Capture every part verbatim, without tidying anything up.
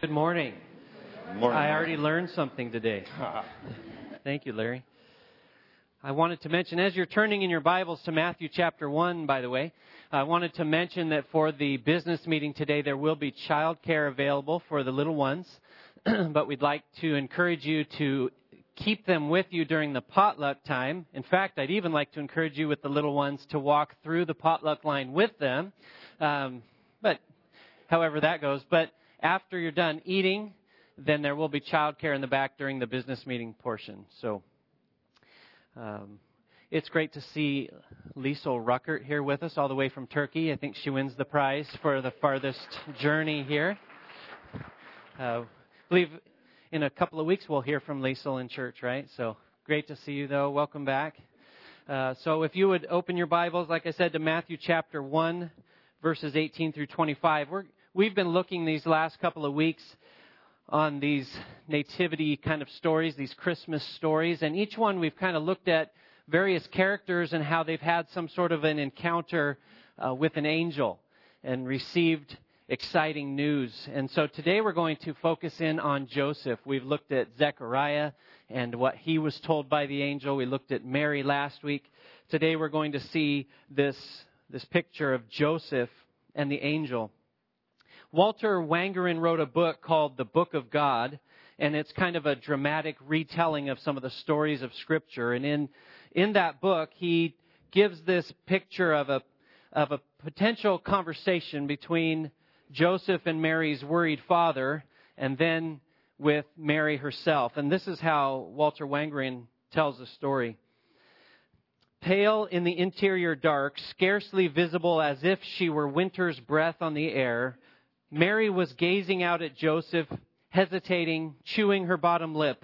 Good morning. Good morning. I already learned something today. Thank you, Larry. I wanted to mention, as you're turning in your Bibles to Matthew chapter one, by the way, I wanted to mention that for the business meeting today, there will be childcare available for the little ones. But we'd like to encourage you to keep them with you during the potluck time. In fact, I'd even like to encourage you with the little ones to walk through the potluck line with them. Um, but however that goes. But after you're done eating, then there will be childcare in the back during the business meeting portion. So um, it's great to see Liesel Ruckert here with us all the way from Turkey. I think she wins the prize for the farthest journey here. Uh, I believe in a couple of weeks we'll hear from Liesel in church, right? So great to see you, though. Welcome back. Uh, so if you would open your Bibles, like I said, to Matthew chapter one, verses eighteen through twenty-five. We're, we've been looking these last couple of weeks on these nativity kind of stories, these Christmas stories. And each one we've kind of looked at various characters and how they've had some sort of an encounter uh, with an angel and received exciting news. And so today we're going to focus in on Joseph. We've looked at Zechariah and what he was told by the angel. We looked at Mary last week. Today we're going to see this, this picture of Joseph and the angel. Walter Wangerin wrote a book called The Book of God, and it's kind of a dramatic retelling of some of the stories of Scripture. And in in that book, he gives this picture of a of a potential conversation between Joseph and Mary's worried father, and then with Mary herself. And this is how Walter Wangerin tells the story. Pale in the interior dark, scarcely visible as if she were winter's breath on the air, Mary was gazing out at Joseph, hesitating, chewing her bottom lip.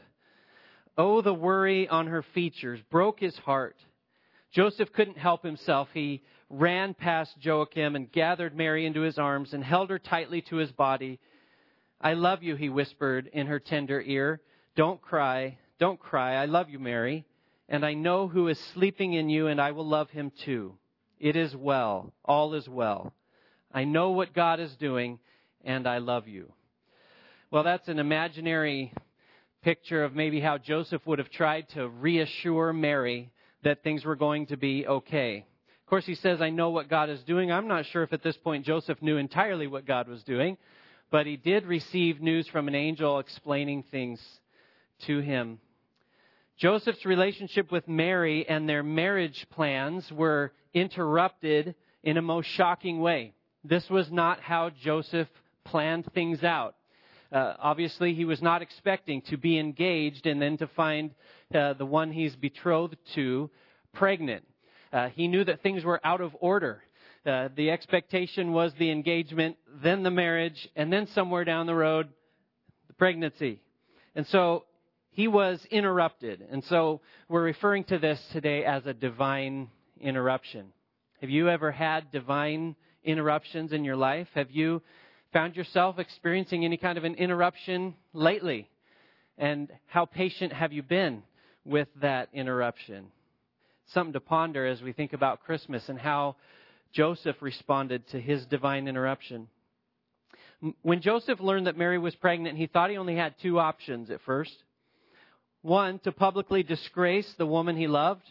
Oh, the worry on her features broke his heart. Joseph couldn't help himself. He ran past Joachim and gathered Mary into his arms and held her tightly to his body. I love you, he whispered in her tender ear. Don't cry, don't cry. I love you, Mary, and I know who is sleeping in you, and I will love him too. It is well, all is well. I know what God is doing, and I love you. Well, that's an imaginary picture of maybe how Joseph would have tried to reassure Mary that things were going to be okay. Of course, he says, I know what God is doing. I'm not sure if at this point Joseph knew entirely what God was doing, but he did receive news from an angel explaining things to him. Joseph's relationship with Mary and their marriage plans were interrupted in a most shocking way. This was not how Joseph planned things out. Uh, obviously, he was not expecting to be engaged and then to find uh, the one he's betrothed to pregnant. Uh, he knew that things were out of order. Uh, the expectation was the engagement, then the marriage, and then somewhere down the road, the pregnancy. And so he was interrupted. And so we're referring to this today as a divine interruption. Have you ever had divine interruptions in your life? Have you found yourself experiencing any kind of an interruption lately? And how patient have you been with that interruption? Something to ponder as we think about Christmas and how Joseph responded to his divine interruption. When Joseph learned that Mary was pregnant, he thought he only had two options at first. One, to publicly disgrace the woman he loved,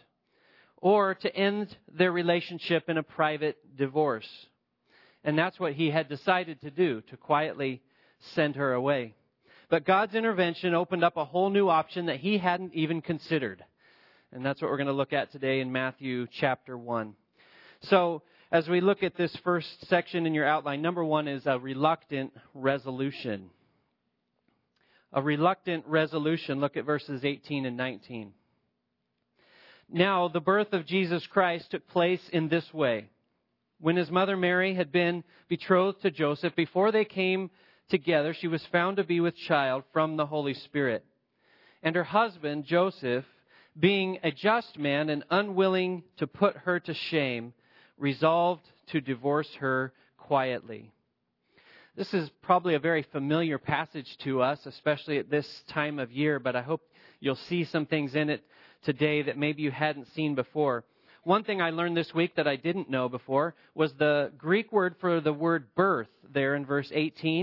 or to end their relationship in a private divorce. And that's what he had decided to do, to quietly send her away. But God's intervention opened up a whole new option that he hadn't even considered. And that's what we're going to look at today in Matthew chapter one. So as we look at this first section in your outline, number one is a reluctant resolution. A reluctant resolution. Look at verses eighteen and nineteen. Now, the birth of Jesus Christ took place in this way. When his mother Mary had been betrothed to Joseph, before they came together, she was found to be with child from the Holy Spirit. And her husband, Joseph, being a just man and unwilling to put her to shame, resolved to divorce her quietly. This is probably a very familiar passage to us, especially at this time of year, but I hope you'll see some things in it today that maybe you hadn't seen before. One thing I learned this week that I didn't know before was the Greek word for the word birth there in verse eighteen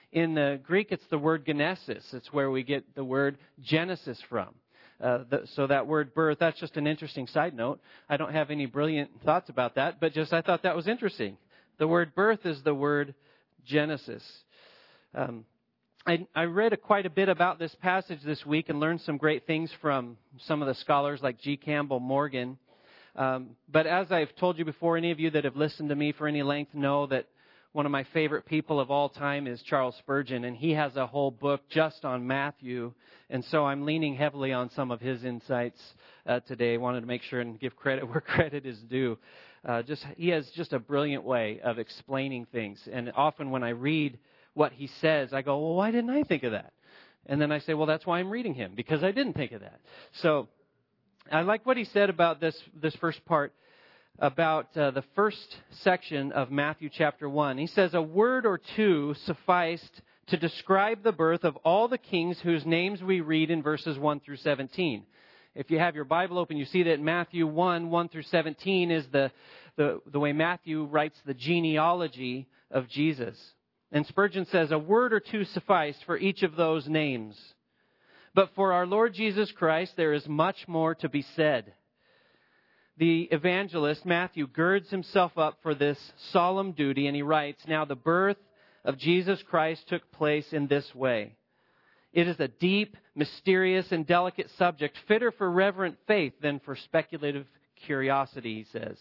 In the Greek, it's the word genesis. It's where we get the word Genesis from. Uh, the, so that word birth, that's just an interesting side note. I don't have any brilliant thoughts about that, but just I thought that was interesting. The word birth is the word Genesis. Um, I, I read a, quite a bit about this passage this week and learned some great things from some of the scholars like G. Campbell Morgan. Um, but as I've told you before, any of you that have listened to me for any length know that one of my favorite people of all time is Charles Spurgeon, and he has a whole book just on Matthew. And so I'm leaning heavily on some of his insights uh, today. I wanted to make sure and give credit where credit is due. Uh, just he has just a brilliant way of explaining things. And often when I read what he says, I go, well, why didn't I think of that? And then I say, well, that's why I'm reading him, because I didn't think of that. So I like what he said about this this first part, about uh, the first section of Matthew chapter one. He says, a word or two sufficed to describe the birth of all the kings whose names we read in verses one through seventeen. If you have your Bible open, you see that Matthew one, one through seventeen is the, the, the way Matthew writes the genealogy of Jesus. And Spurgeon says, a word or two sufficed for each of those names. But for our Lord Jesus Christ, there is much more to be said. The evangelist, Matthew, girds himself up for this solemn duty, and he writes, now the birth of Jesus Christ took place in this way. It is a deep, mysterious, and delicate subject, fitter for reverent faith than for speculative curiosity, he says.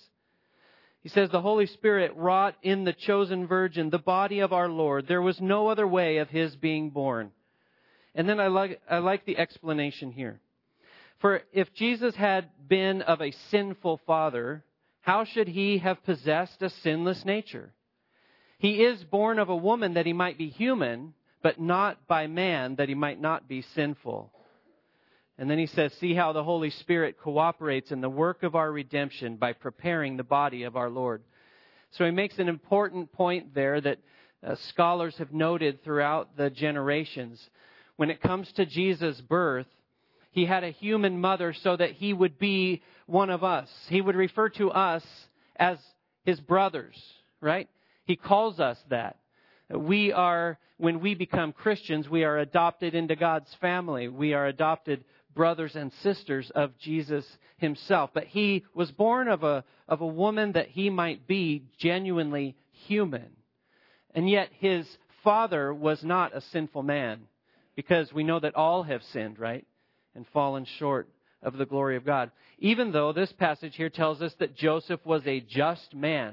He says, the Holy Spirit wrought in the chosen virgin, the body of our Lord. There was no other way of his being born. And then I like, I like the explanation here. For if Jesus had been of a sinful father, how should he have possessed a sinless nature? He is born of a woman that he might be human, but not by man that he might not be sinful. And then he says, see how the Holy Spirit cooperates in the work of our redemption by preparing the body of our Lord. So he makes an important point there that uh, scholars have noted throughout the generations. When it comes to Jesus' birth, he had a human mother so that he would be one of us. He would refer to us as his brothers, right? He calls us that. We are, when we become Christians, we are adopted into God's family. We are adopted brothers and sisters of Jesus himself. But he was born of a, of a woman that he might be genuinely human. And yet his father was not a sinful man, because we know that all have sinned, right? And fallen short of the glory of God. Even though this passage here tells us that Joseph was a just man.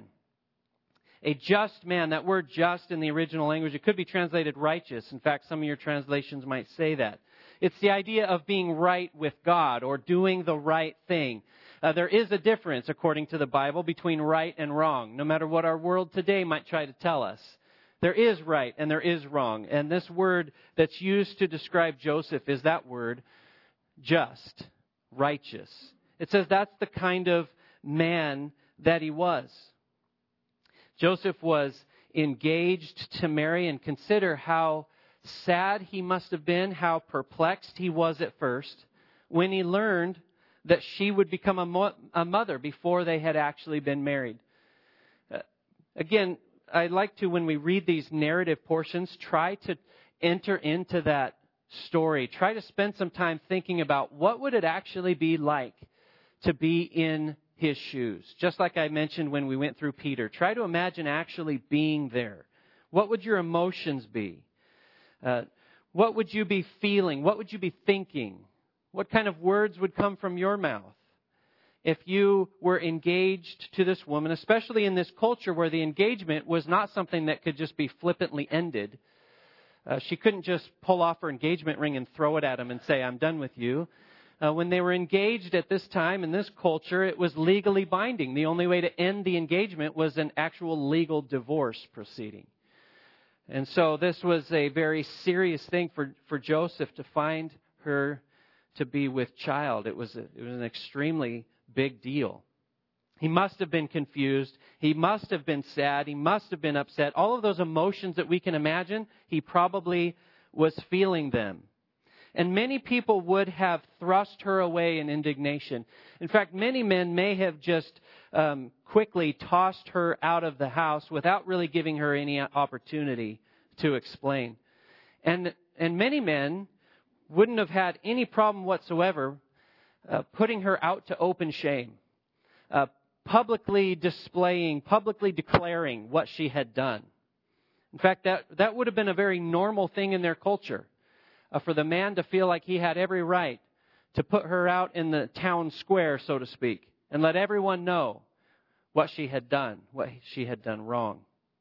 A just man. That word just in the original language, it could be translated righteous. In fact, some of your translations might say that. It's the idea of being right with God or doing the right thing. Uh, there is a difference, according to the Bible, between right and wrong, no matter what our world today might try to tell us. There is right and there is wrong. And this word that's used to describe Joseph is that word, just, righteous. It says that's the kind of man that he was. Joseph was engaged to Mary, and consider how sad he must have been, how perplexed he was at first when he learned that she would become a, mo- a mother before they had actually been married. Uh, again, I like to, when we read these narrative portions, try to enter into that story. Try to spend some time thinking about what would it actually be like to be in his shoes. Just like I mentioned when we went through Peter. Try to imagine actually being there. What would your emotions be? Uh, what would you be feeling? What would you be thinking? What kind of words would come from your mouth if you were engaged to this woman, especially in this culture where the engagement was not something that could just be flippantly ended? Uh, she couldn't just pull off her engagement ring and throw it at him and say, I'm done with you. Uh, when they were engaged at this time in this culture, it was legally binding. The only way to end the engagement was an actual legal divorce proceeding. And so this was a very serious thing for, for Joseph to find her to be with child. It was a, it was an extremely big deal. He must have been confused. He must have been sad. He must have been upset. All of those emotions that we can imagine, he probably was feeling them. And many people would have thrust her away in indignation. In fact, many men may have just um, quickly tossed her out of the house without really giving her any opportunity to explain. And, and many men wouldn't have had any problem whatsoever uh, putting her out to open shame, uh, publicly displaying, publicly declaring what she had done. In fact, that, that would have been a very normal thing in their culture, uh, for the man to feel like he had every right to put her out in the town square, so to speak, and let everyone know what she had done, what she had done wrong.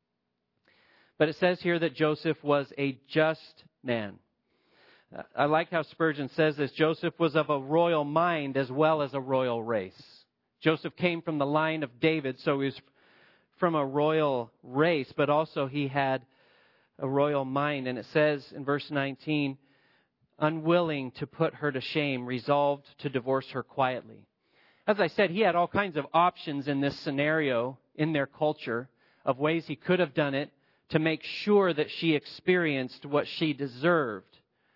But it says here that Joseph was a just man. Uh, I like how Spurgeon says this. Joseph was of a royal mind as well as a royal race. Joseph came from the line of David, so he was from a royal race, but also he had a royal mind. And it says in verse nineteen, unwilling to put her to shame, resolved to divorce her quietly. As I said, he had all kinds of options in this scenario in their culture of ways he could have done it to make sure that she experienced what she deserved.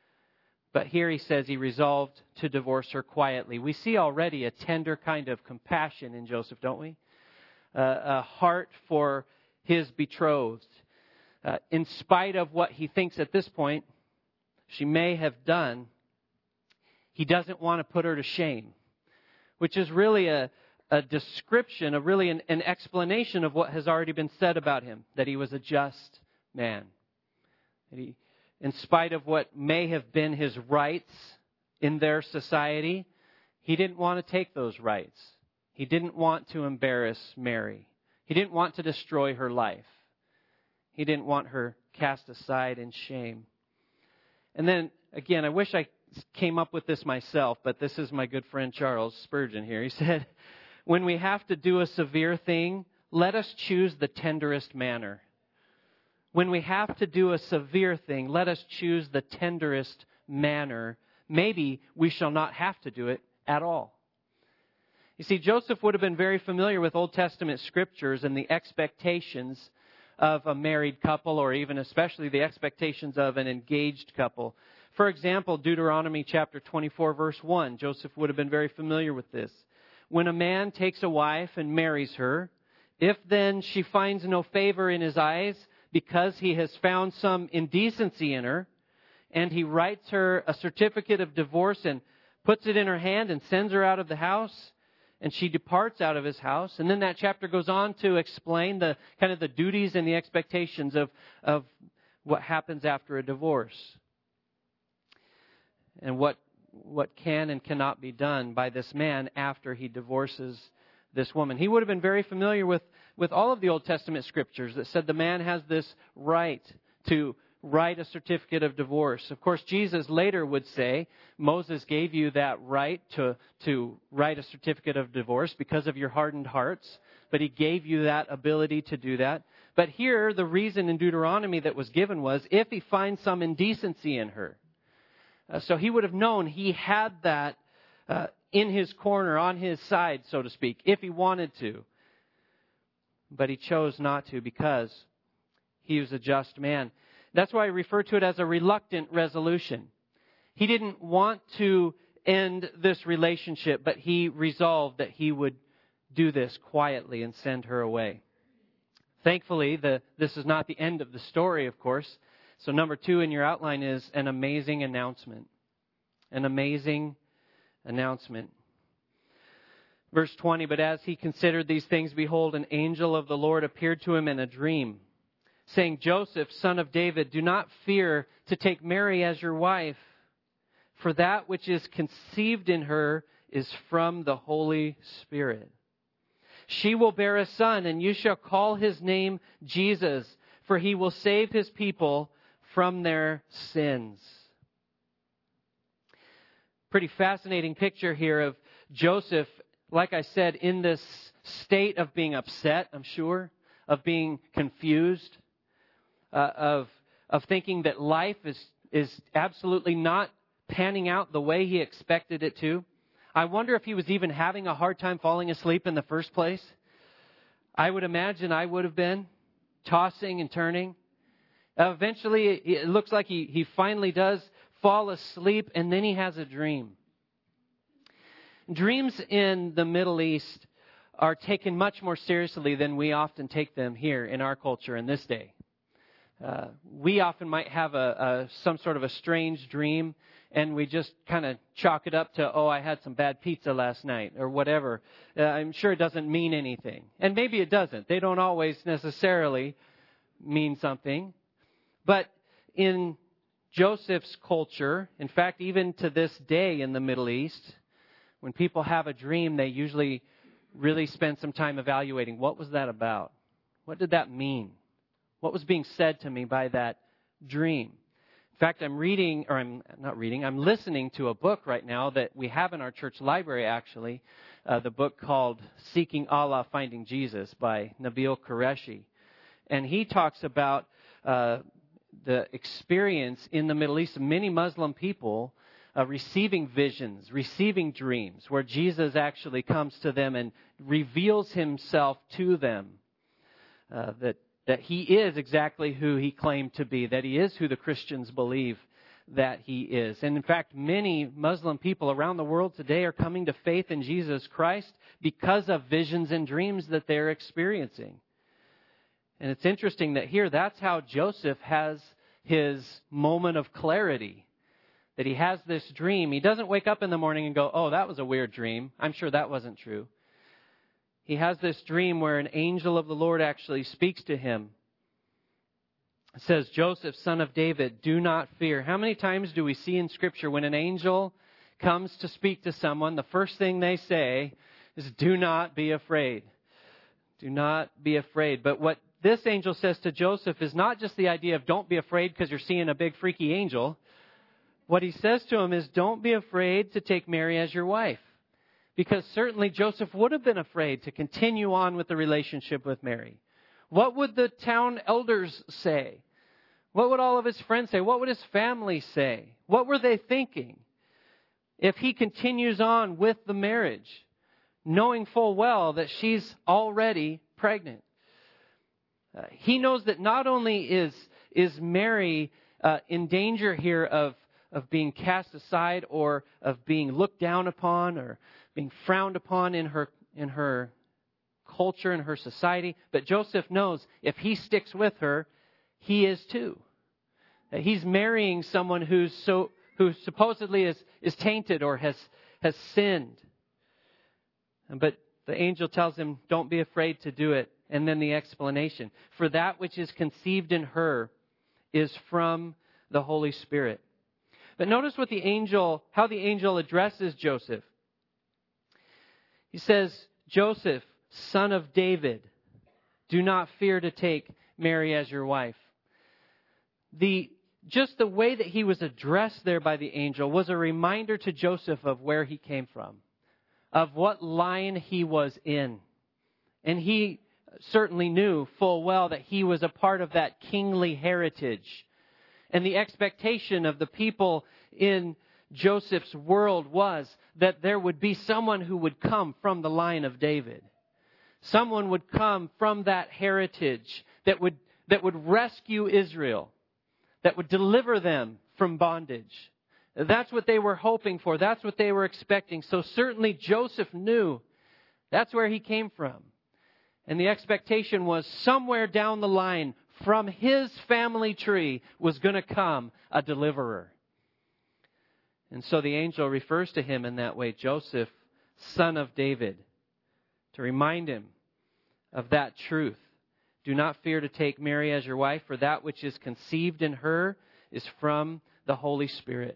But here he says he resolved to divorce her quietly. We see already a tender kind of compassion in Joseph, don't we? Uh, a heart for his betrothed. Uh, in spite of what he thinks at this point she may have done, he doesn't want to put her to shame, which is really a, a description, a really an, an explanation of what has already been said about him, that he was a just man. That he, in spite of what may have been his rights in their society, he didn't want to take those rights. He didn't want to embarrass Mary. He didn't want to destroy her life. He didn't want her cast aside in shame. And then, again, I wish I came up with this myself, but this is my good friend Charles Spurgeon here. He said, when we have to do a severe thing, let us choose the tenderest manner. When we have to do a severe thing, let us choose the tenderest manner. Maybe we shall not have to do it at all. You see, Joseph would have been very familiar with Old Testament scriptures and the expectations of a married couple, or even especially the expectations of an engaged couple. For example, Deuteronomy chapter twenty-four, verse one, Joseph would have been very familiar with this. When a man takes a wife and marries her, if then she finds no favor in his eyes because he has found some indecency in her, and he writes her a certificate of divorce and puts it in her hand and sends her out of the house, and she departs out of his house. And then that chapter goes on to explain the kind of the duties and the expectations of, of what happens after a divorce. And what what can and cannot be done by this man after he divorces this woman. He would have been very familiar with, with all of the Old Testament scriptures that said the man has this right to write a certificate of divorce. Of course, Jesus later would say, Moses gave you that right to, to write a certificate of divorce because of your hardened hearts, but he gave you that ability to do that. But here, the reason in Deuteronomy that was given was if he finds some indecency in her. Uh, so he would have known he had that uh, in his corner, on his side, so to speak, if he wanted to. But he chose not to because he was a just man. That's why I refer to it as a reluctant resolution. He didn't want to end this relationship, but he resolved that he would do this quietly and send her away. Thankfully, the, this is not the end of the story, of course. So number two in your outline is an amazing announcement. An amazing announcement. Verse twenty, but as he considered these things, behold, an angel of the Lord appeared to him in a dream, saying, Joseph, son of David, do not fear to take Mary as your wife, for that which is conceived in her is from the Holy Spirit. She will bear a son, and you shall call his name Jesus, for he will save his people from their sins. Pretty fascinating picture here of Joseph, like I said, in this state of being upset, I'm sure, of being confused, uh, of of thinking that life is is absolutely not panning out the way he expected it to. I wonder if he was even having a hard time falling asleep in the first place. I would imagine I would have been, tossing and turning. Uh, eventually, it looks like he, he finally does fall asleep, and then he has a dream. Dreams in the Middle East are taken much more seriously than we often take them here in our culture in this day. Uh, we often might have a, a some sort of a strange dream, and we just kind of chalk it up to, oh, I had some bad pizza last night, or whatever. Uh, I'm sure it doesn't mean anything. And maybe it doesn't. They don't always necessarily mean something. But in Joseph's culture, in fact, even to this day in the Middle East, when people have a dream, they usually really spend some time evaluating, what was that about? What did that mean? What was being said to me by that dream? In fact, I'm reading, or I'm not reading, I'm listening to a book right now that we have in our church library, actually, uh, the book called Seeking Allah, Finding Jesus by Nabil Qureshi. And he talks about uh, the experience in the Middle East of many Muslim people uh, receiving visions, receiving dreams, where Jesus actually comes to them and reveals himself to them. Uh, that that he is exactly who he claimed to be, that he is who the Christians believe that he is. And in fact, many Muslim people around the world today are coming to faith in Jesus Christ because of visions and dreams that they're experiencing. And it's interesting that here, that's how Joseph has his moment of clarity. That he has this dream. He doesn't wake up in the morning and go, oh, that was a weird dream. I'm sure that wasn't true. He has this dream where an angel of the Lord actually speaks to him. It says, Joseph, son of David, do not fear. How many times do we see in Scripture when an angel comes to speak to someone, the first thing they say is, do not be afraid. Do not be afraid. But what this angel says to Joseph is not just the idea of don't be afraid because you're seeing a big freaky angel. What he says to him is, don't be afraid to take Mary as your wife. Because certainly Joseph would have been afraid to continue on with the relationship with Mary. What would the town elders say? What would all of his friends say? What would his family say? What were they thinking if he continues on with the marriage, knowing full well that she's already pregnant? Uh, he knows that not only is, is Mary uh, in danger here of, of being cast aside or of being looked down upon or being frowned upon in her in her culture, in her society. But Joseph knows if he sticks with her, he is too. That he's marrying someone who's so who supposedly is, is tainted or has, has sinned. But the angel tells him, don't be afraid to do it. And then the explanation. For that which is conceived in her is from the Holy Spirit. But notice what the angel, how the angel addresses Joseph. He says, Joseph, son of David, do not fear to take Mary as your wife. The just the way that he was addressed there by the angel was a reminder to Joseph of where he came from, of what line he was in. And he certainly knew full well that he was a part of that kingly heritage. And the expectation of the people in Joseph's world was that there would be someone who would come from the line of David. Someone would come from that heritage that would that would rescue Israel, that would deliver them from bondage. That's what they were hoping for. That's what they were expecting. So certainly Joseph knew that's where he came from. And the expectation was somewhere down the line from his family tree was going to come a deliverer. And so the angel refers to him in that way, Joseph, son of David, to remind him of that truth. Do not fear to take Mary as your wife, for that which is conceived in her is from the Holy Spirit.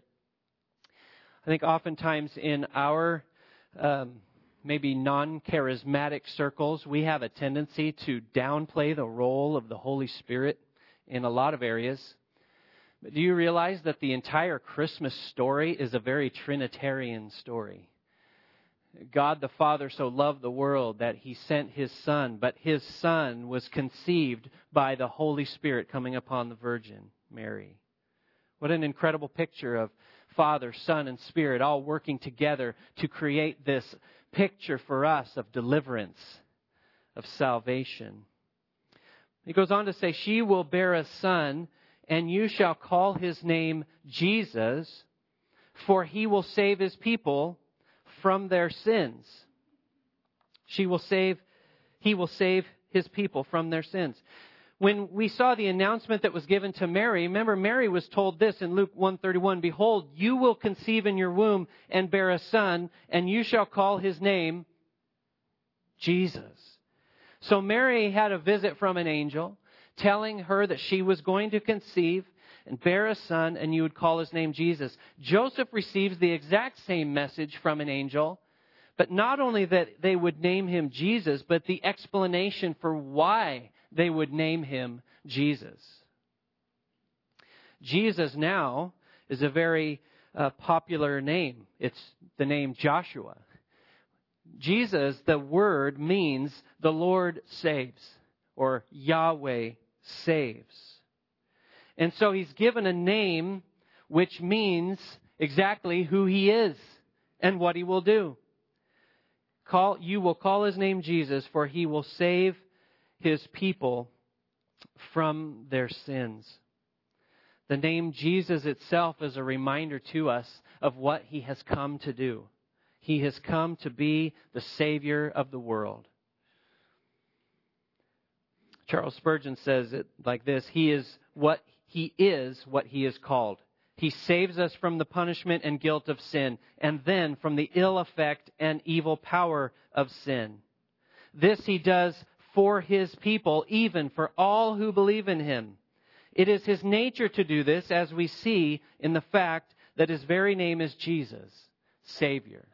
I think oftentimes in our um, maybe non-charismatic circles, we have a tendency to downplay the role of the Holy Spirit in a lot of areas. But do you realize that the entire Christmas story is a very Trinitarian story? God the Father so loved the world that He sent His Son, but His Son was conceived by the Holy Spirit coming upon the Virgin Mary. What an incredible picture of Father, Son, and Spirit all working together to create this picture for us of deliverance, of salvation. He goes on to say, she will bear a son, and you shall call his name Jesus, for he will save his people from their sins. She will save, he will save his people from their sins. when we saw the announcement that was given to Mary, remember Mary was told this in Luke one thirty-one, "Behold, you will conceive in your womb and bear a son, and you shall call his name Jesus." So Mary had a visit from an angel telling her that she was going to conceive and bear a son, and you would call his name Jesus. Joseph receives the exact same message from an angel, but not only that they would name him Jesus, but the explanation for why they would name him Jesus. Jesus now is a very uh, popular name. It's the name Joshua. Jesus, the word means the Lord saves, or Yahweh saves. And so he's given a name which means exactly who he is and what he will do. Call, you will call his name Jesus, for he will save his people from their sins. The name Jesus itself is a reminder to us of what he has come to do. He has come to be the Savior of the world. Charles Spurgeon says it like this: He is what he is, what he is called. He saves us from the punishment and guilt of sin, and then from the ill effect and evil power of sin. This he does for his people, even for all who believe in him. It is his nature to do this, as we see in the fact that his very name is Jesus, Savior.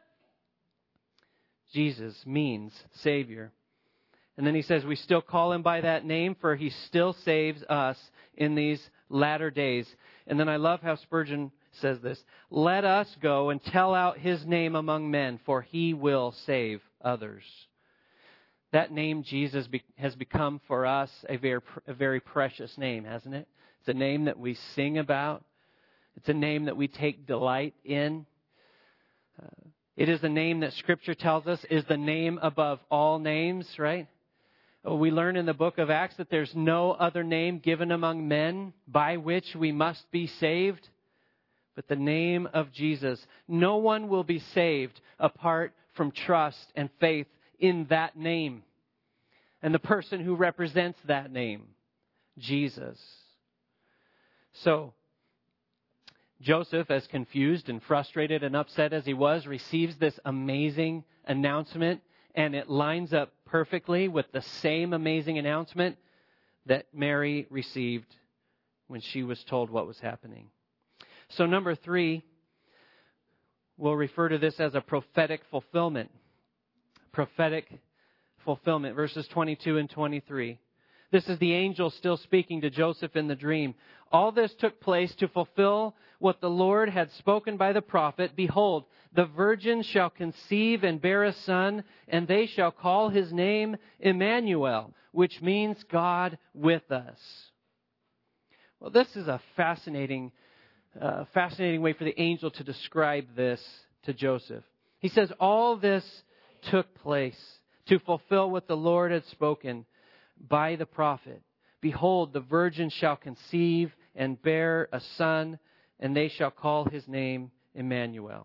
Jesus means Savior. And then he says we still call him by that name, for he still saves us in these latter days. And then I love how Spurgeon says this: "Let us go and tell out his name among men, for he will save others." That name Jesus be, has become for us a very, a very precious name, hasn't it? It's a name that we sing about. It's a name that we take delight in. Uh, it is a name that Scripture tells us is the name above all names, right? We learn in the book of Acts that there's no other name given among men by which we must be saved but the name of Jesus. No one will be saved apart from trust and faith in that name and the person who represents that name, Jesus. So, Joseph, as confused and frustrated and upset as he was, receives this amazing announcement, and it lines up perfectly with the same amazing announcement that Mary received when she was told what was happening. So number three, we'll refer to this as a prophetic fulfillment. Prophetic fulfillment, verses twenty-two and twenty-three. This is the angel still speaking to Joseph in the dream. All this took place to fulfill what the Lord had spoken by the prophet. Behold, the virgin shall conceive and bear a son, and they shall call his name Emmanuel, which means God with us. Well, this is a fascinating, uh, fascinating way for the angel to describe this to Joseph. He says, all this took place to fulfill what the Lord had spoken by the prophet. Behold, the virgin shall conceive and bear a son, and they shall call his name Emmanuel.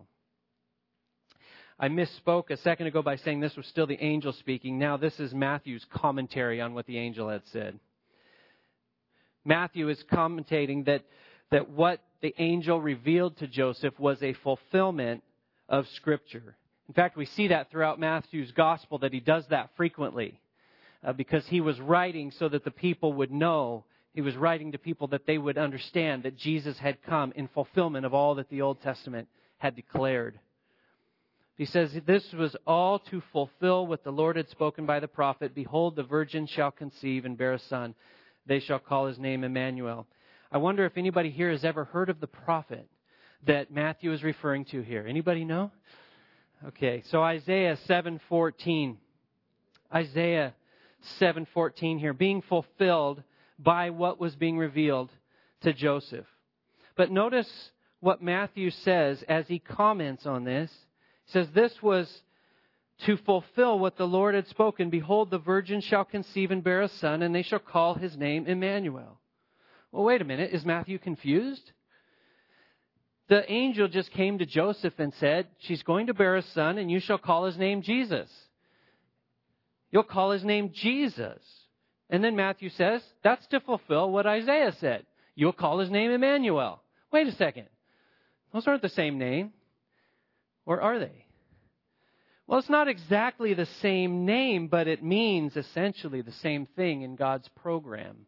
I misspoke a second ago by saying this was still the angel speaking. Now this is Matthew's commentary on what the angel had said. Matthew is commentating that, that what the angel revealed to Joseph was a fulfillment of Scripture. In fact, we see that throughout Matthew's gospel, that he does that frequently. Uh, because he was writing so that the people would know. He was writing to people that they would understand that Jesus had come in fulfillment of all that the Old Testament had declared. He says, this was all to fulfill what the Lord had spoken by the prophet. Behold, the virgin shall conceive and bear a son. They shall call his name Emmanuel. I wonder if anybody here has ever heard of the prophet that Matthew is referring to here. Anybody know? Okay, so Isaiah seven fourteen. Isaiah seven fourteen here, being fulfilled by what was being revealed to Joseph. But notice what Matthew says as he comments on this. He says, this was to fulfill what the Lord had spoken. Behold, the virgin shall conceive and bear a son, and they shall call his name Emmanuel. Well, wait a minute. Is Matthew confused? The angel just came to Joseph and said, she's going to bear a son, and you shall call his name Jesus. You'll call his name Jesus. And then Matthew says, that's to fulfill what Isaiah said. You'll call his name Emmanuel. Wait a second. Those aren't the same name. Or are they? Well, it's not exactly the same name, but it means essentially the same thing in God's program.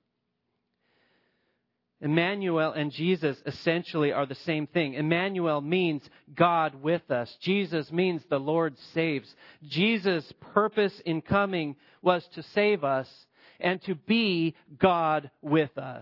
Emmanuel and Jesus essentially are the same thing. Emmanuel means God with us. Jesus means the Lord saves. Jesus' purpose in coming was to save us and to be God with us.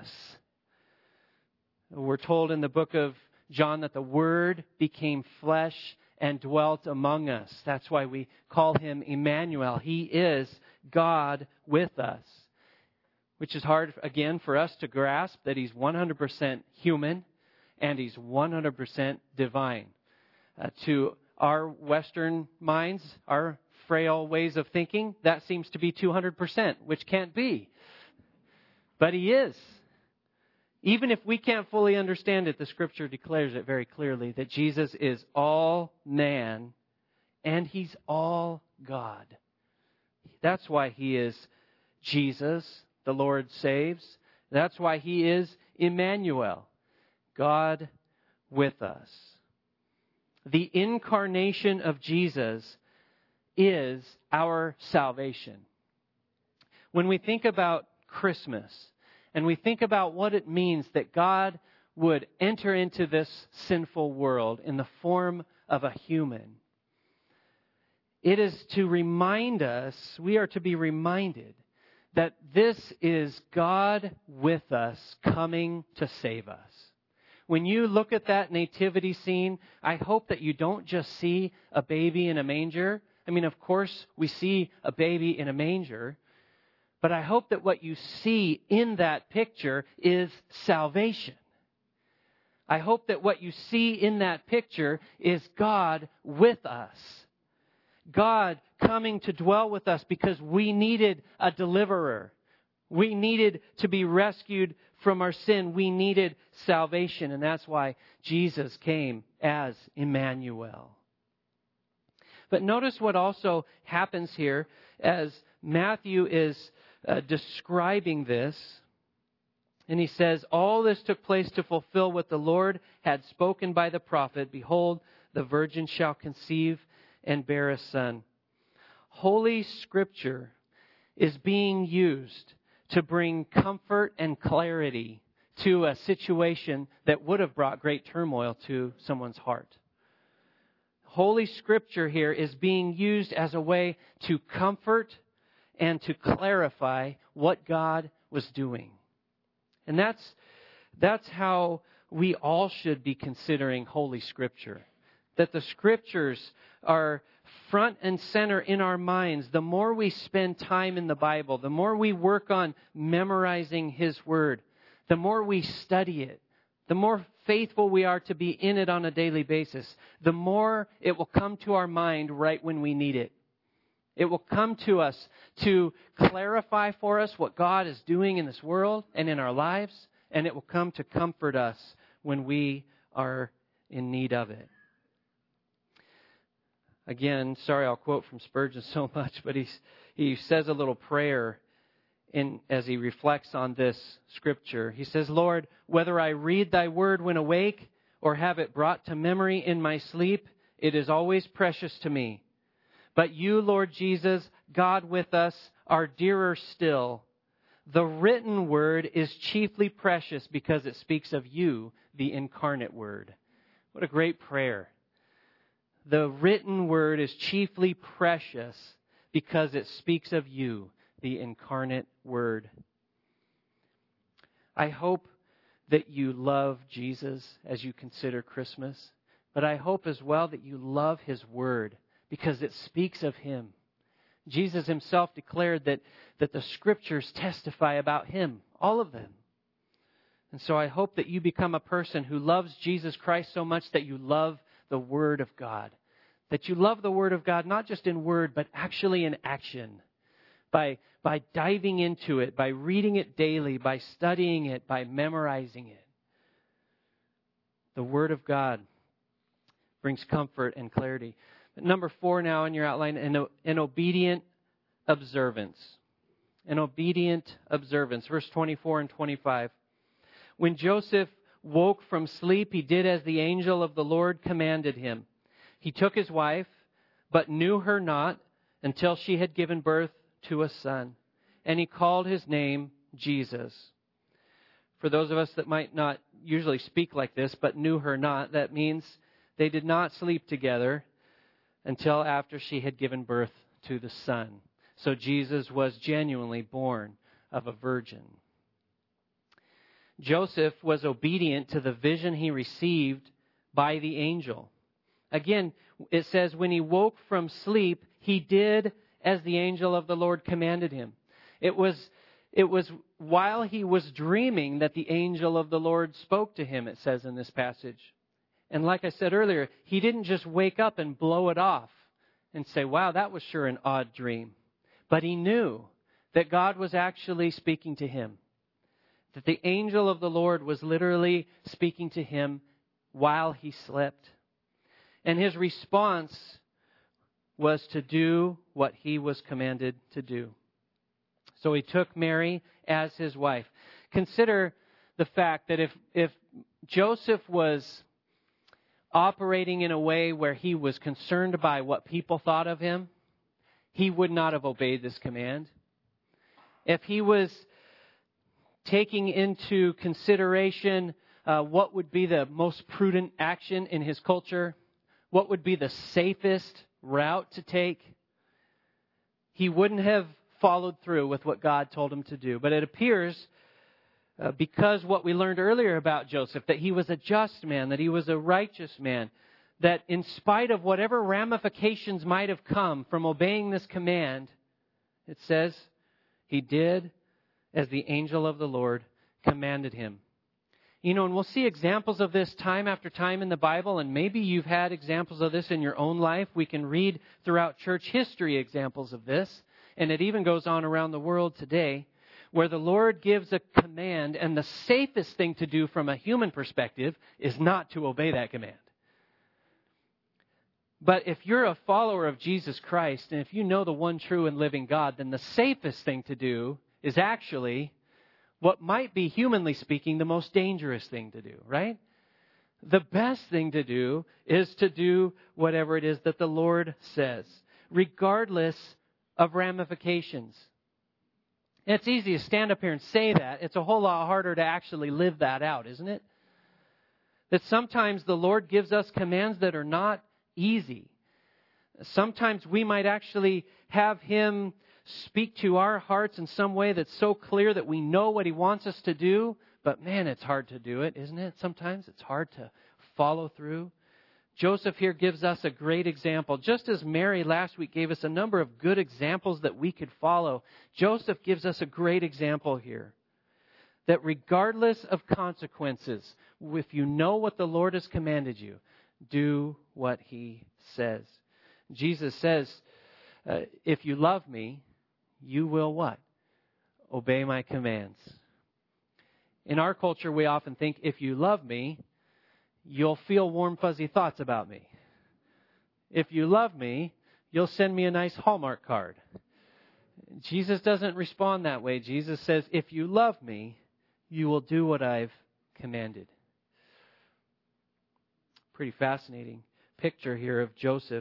We're told in the book of John that the Word became flesh and dwelt among us. That's why we call him Emmanuel. He is God with us. Which is hard, again, for us to grasp that he's one hundred percent human and he's one hundred percent divine. Uh, to our Western minds, our frail ways of thinking, that seems to be two hundred percent, which can't be. But he is. Even if we can't fully understand it, the Scripture declares it very clearly that Jesus is all man and he's all God. That's why he is Jesus, the Lord saves. That's why he is Emmanuel, God with us. The incarnation of Jesus is our salvation. When we think about Christmas and we think about what it means that God would enter into this sinful world in the form of a human, it is to remind us, we are to be reminded that this is God with us coming to save us. When you look at that nativity scene, I hope that you don't just see a baby in a manger. I mean, of course, we see a baby in a manger. But I hope that what you see in that picture is salvation. I hope that what you see in that picture is God with us. God coming to dwell with us because we needed a deliverer. We needed to be rescued from our sin. We needed salvation. And that's why Jesus came as Emmanuel. But notice what also happens here as Matthew is uh, describing this. And he says, all this took place to fulfill what the Lord had spoken by the prophet. Behold, the virgin shall conceive and bear a son. Holy Scripture is being used to bring comfort and clarity to a situation that would have brought great turmoil to someone's heart. Holy Scripture here is being used as a way to comfort and to clarify what God was doing. And that's, that's how we all should be considering Holy Scripture. That the Scriptures are front and center in our minds. The more we spend time in the Bible, the more we work on memorizing His Word, the more we study it, the more faithful we are to be in it on a daily basis, the more it will come to our mind right when we need it. It will come to us to clarify for us what God is doing in this world and in our lives, and it will come to comfort us when we are in need of it. Again, sorry I'll quote from Spurgeon so much, but he's, he says a little prayer in, as he reflects on this Scripture. He says, Lord, whether I read Thy Word when awake or have it brought to memory in my sleep, it is always precious to me. But You, Lord Jesus, God with us, are dearer still. The written Word is chiefly precious because it speaks of You, the incarnate Word. What a great prayer. The written Word is chiefly precious because it speaks of You, the incarnate Word. I hope that you love Jesus as you consider Christmas, but I hope as well that you love His Word because it speaks of Him. Jesus Himself declared that, that the Scriptures testify about Him, all of them. And so I hope that you become a person who loves Jesus Christ so much that you love the Word of God. That you love the Word of God, not just in word, but actually in action. By, by diving into it, by reading it daily, by studying it, by memorizing it. The Word of God brings comfort and clarity. Number four now in your outline, an, an obedient observance. and obedient observance. Verse twenty-four and twenty-five. When Joseph woke from sleep, he did as the angel of the Lord commanded him. He took his wife, but knew her not until she had given birth to a son. And he called his name Jesus. For those of us that might not usually speak like this, but knew her not, that means they did not sleep together until after she had given birth to the son. So Jesus was genuinely born of a virgin. Joseph was obedient to the vision he received by the angel. Again, it says when he woke from sleep, he did as the angel of the Lord commanded him. It was, it was while he was dreaming that the angel of the Lord spoke to him, it says in this passage. And like I said earlier, he didn't just wake up and blow it off and say, wow, that was sure an odd dream. But he knew that God was actually speaking to him. That the angel of the Lord was literally speaking to him while he slept. And his response was to do what he was commanded to do. So he took Mary as his wife. Consider the fact that if, if Joseph was operating in a way where he was concerned by what people thought of him, he would not have obeyed this command. If he was taking into consideration uh, what would be the most prudent action in his culture, what would be the safest route to take, he wouldn't have followed through with what God told him to do. But it appears, uh, because what we learned earlier about Joseph, that he was a just man, that he was a righteous man, that in spite of whatever ramifications might have come from obeying this command, it says he did as the angel of the Lord commanded him. You know, and we'll see examples of this time after time in the Bible, and maybe you've had examples of this in your own life. We can read throughout church history examples of this, and it even goes on around the world today, where the Lord gives a command, and the safest thing to do from a human perspective is not to obey that command. But if you're a follower of Jesus Christ, and if you know the one true and living God, then the safest thing to do is actually what might be, humanly speaking, the most dangerous thing to do, right? The best thing to do is to do whatever it is that the Lord says, regardless of ramifications. It's easy to stand up here and say that. It's a whole lot harder to actually live that out, isn't it? That sometimes the Lord gives us commands that are not easy. Sometimes we might actually have Him speak to our hearts in some way that's so clear that we know what He wants us to do, but man, it's hard to do it, isn't it? Sometimes it's hard to follow through. Joseph here gives us a great example. Just as Mary last week gave us a number of good examples that we could follow, Joseph gives us a great example here. That regardless of consequences, if you know what the Lord has commanded you, do what He says. Jesus says, uh, if you love me, you will what? Obey my commands. In our culture, we often think, if you love me, you'll feel warm, fuzzy thoughts about me. If you love me, you'll send me a nice Hallmark card. Jesus doesn't respond that way. Jesus says, if you love me, you will do what I've commanded. Pretty fascinating picture here of Joseph.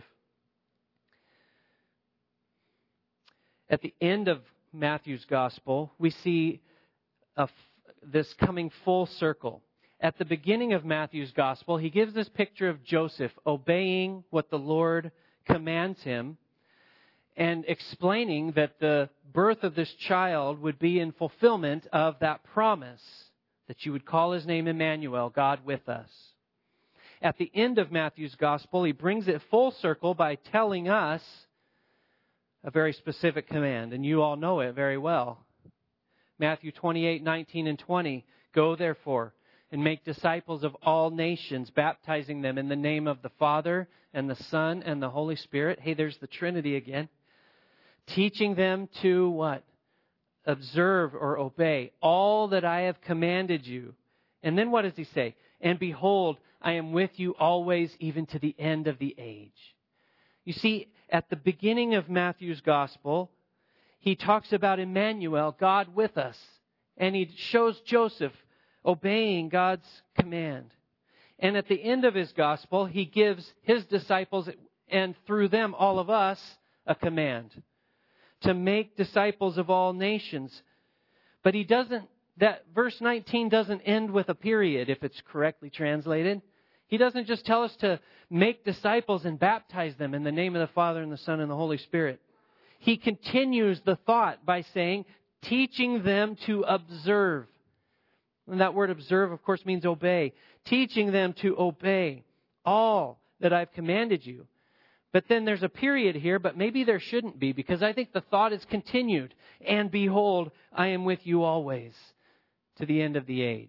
At the end of Matthew's gospel, we see a, this coming full circle. At the beginning of Matthew's gospel, he gives this picture of Joseph obeying what the Lord commands him and explaining that the birth of this child would be in fulfillment of that promise that you would call His name Emmanuel, God with us. At the end of Matthew's gospel, he brings it full circle by telling us a very specific command, and you all know it very well. Matthew twenty-eight, nineteen, and twenty. Go therefore and make disciples of all nations, baptizing them in the name of the Father and the Son and the Holy Spirit. Hey, there's the Trinity again. Teaching them to what? Observe or obey all that I have commanded you. And then what does he say? And behold, I am with you always, even to the end of the age. You see, at the beginning of Matthew's gospel, he talks about Emmanuel, God with us. And he shows Joseph obeying God's command. And at the end of his gospel, he gives his disciples, and through them, all of us, a command to make disciples of all nations. But he doesn't, that verse nineteen doesn't end with a period if it's correctly translated. He doesn't just tell us to make disciples and baptize them in the name of the Father and the Son and the Holy Spirit. He continues the thought by saying, teaching them to observe. And that word observe, of course, means obey. Teaching them to obey all that I've commanded you. But then there's a period here, but maybe there shouldn't be, because I think the thought is continued. And behold, I am with you always to the end of the age.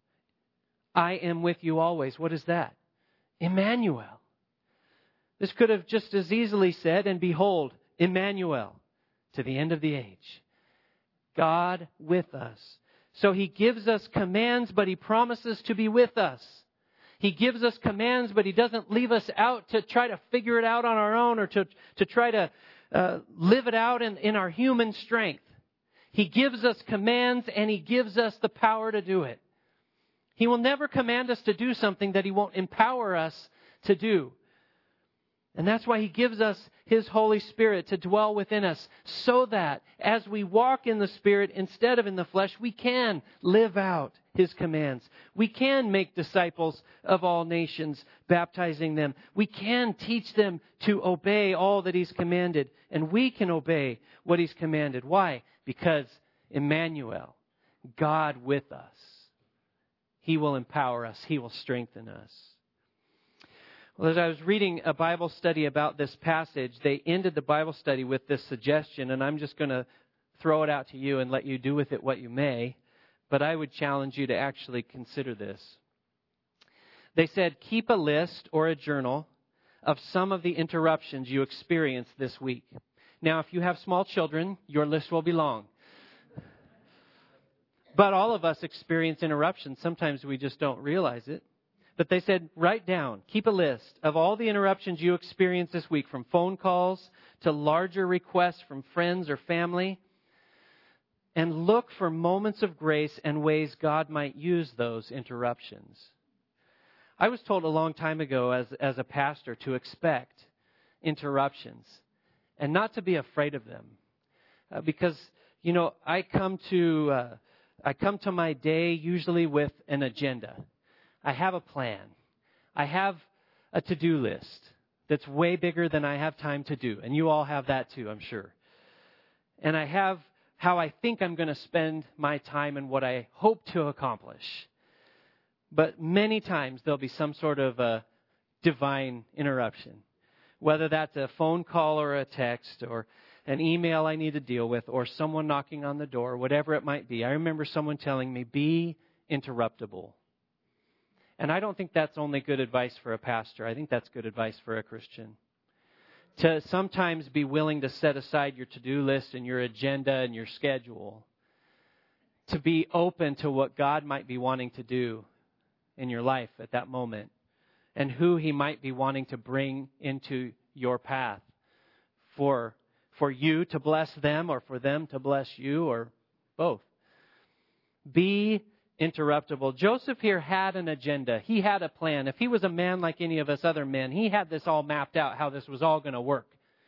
I am with you always. What is that? Emmanuel. This could have just as easily said, and behold, Emmanuel to the end of the age. God with us. So he gives us commands, but he promises to be with us. He gives us commands, but he doesn't leave us out to try to figure it out on our own or to, to try to uh, live it out in, in our human strength. He gives us commands and he gives us the power to do it. He will never command us to do something that he won't empower us to do. And that's why he gives us his Holy Spirit to dwell within us, so that as we walk in the Spirit instead of in the flesh, we can live out his commands. We can make disciples of all nations, baptizing them. We can teach them to obey all that he's commanded. And we can obey what he's commanded. Why? Because Emmanuel, God with us. He will empower us. He will strengthen us. Well, as I was reading a Bible study about this passage, they ended the Bible study with this suggestion, and I'm just going to throw it out to you and let you do with it what you may. But I would challenge you to actually consider this. They said, keep a list or a journal of some of the interruptions you experienced this week. Now, if you have small children, your list will be long. But all of us experience interruptions. Sometimes we just don't realize it. But they said, write down, keep a list of all the interruptions you experienced this week, from phone calls to larger requests from friends or family, and look for moments of grace and ways God might use those interruptions. I was told a long time ago as, as a pastor to expect interruptions and not to be afraid of them. Uh, because, you know, I come to uh, I come to my day usually with an agenda. I have a plan. I have a to-do list that's way bigger than I have time to do. And you all have that too, I'm sure. And I have how I think I'm going to spend my time and what I hope to accomplish. But many times there'll be some sort of a divine interruption. Whether that's a phone call or a text or an email I need to deal with or someone knocking on the door, whatever it might be. I remember someone telling me, be interruptible. And I don't think that's only good advice for a pastor. I think that's good advice for a Christian. To sometimes be willing to set aside your to-do list and your agenda and your schedule. To be open to what God might be wanting to do in your life at that moment. And who he might be wanting to bring into your path. For, for you to bless them or for them to bless you or both. Be interruptible. Joseph here had an agenda. He had a plan. If he was a man like any of us other men, he had this all mapped out, how this was all going to work.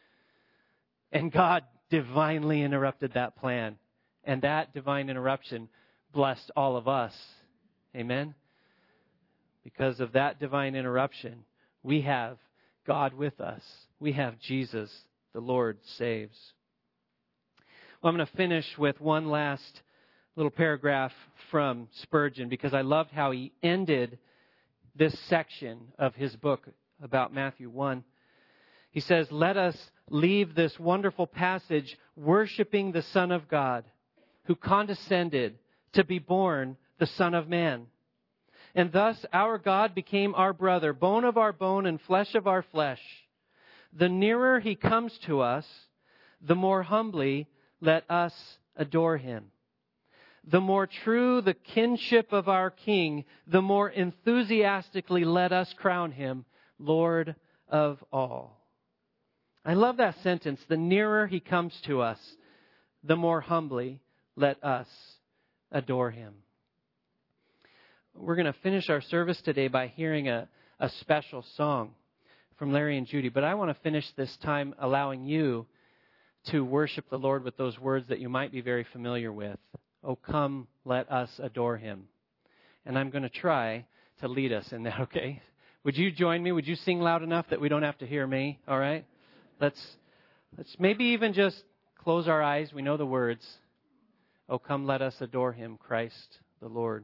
And God divinely interrupted that plan. And that divine interruption blessed all of us. Amen? Because of that divine interruption, we have God with us. We have Jesus, the Lord saves. Well, I'm going to finish with one last little paragraph from Spurgeon, because I loved how he ended this section of his book about Matthew one. He says, let us leave this wonderful passage worshiping the Son of God, who condescended to be born the Son of Man. And thus our God became our brother, bone of our bone and flesh of our flesh. The nearer he comes to us, the more humbly let us adore him. The more true the kinship of our King, the more enthusiastically let us crown him Lord of all. I love that sentence. The nearer he comes to us, the more humbly let us adore Him. We're going to finish our service today by hearing a, a special song from Larry and Judy. But I want to finish this time allowing you to worship the Lord with those words that you might be very familiar with. Oh, come, let us adore Him. And I'm going to try to lead us in that, okay? Would you join me? Would you sing loud enough that we don't have to hear me? All right? Let's let's maybe even just close our eyes. We know the words. Oh, come, let us adore Him, Christ the Lord.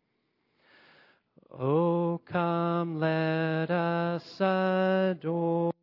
Oh, come, let us adore